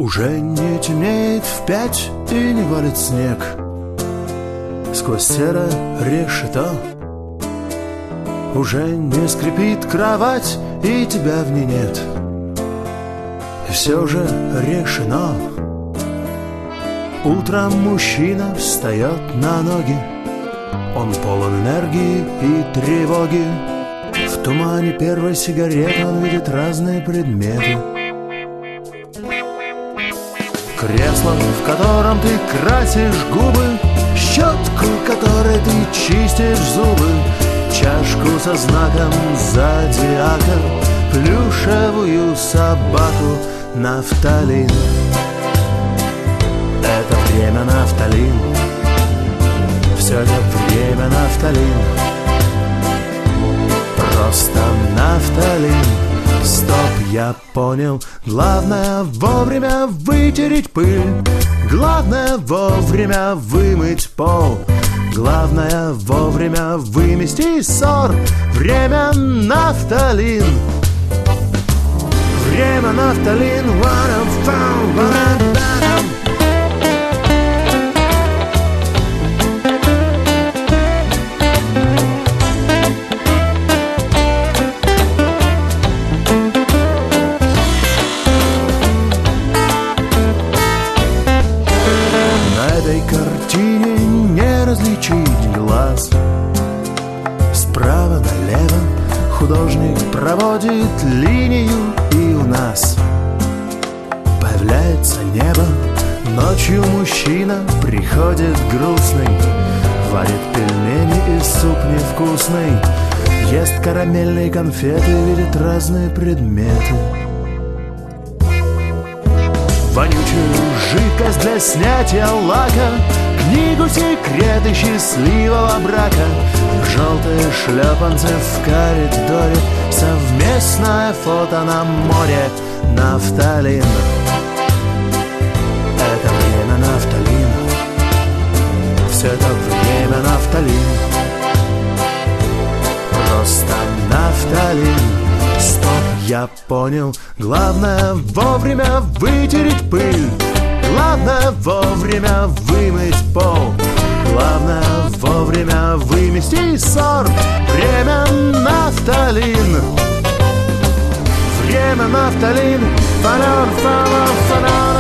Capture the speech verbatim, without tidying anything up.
Уже не темнеет в пять и не валит снег. Сквозь серое решето уже не скрипит кровать, и тебя в ней нет. И все же решено. Утром мужчина встает на ноги. Он полон энергии и тревоги. В тумане первой сигареты он видит разные предметы. Кресло, в котором ты красишь губы, щетку, которой ты чистишь зубы, чашку со знаком зодиака, плюшевую собаку, нафталин. Это время нафталин. Все это время нафталин. Просто нафталин. Стоп, я понял. Главное вовремя вытереть пыль. Главное вовремя вымыть пол. Главное вовремя вымести ссор. Время нафталин. Время нафталин. На этой картине не различить глаз. Справа налево художник проводит линию, и у нас появляется небо. Ночью мужчина приходит грустный, варит пельмени и суп невкусный, ест карамельные конфеты, видит разные предметы. Вонючую жидкость для снятия лака, книгу «Секреты счастливого брака», желтые шлепанцы в коридоре, совместное фото на море. Нафталин. Это время нафталин. Все это время нафталин. Просто нафталин. Стоп, я понял. Главное вовремя вытереть пыль. Главное вовремя вымыть пол. Главное вовремя вымести ссор. Время нафталин. Время нафталин. Фанар, фанар, фанар.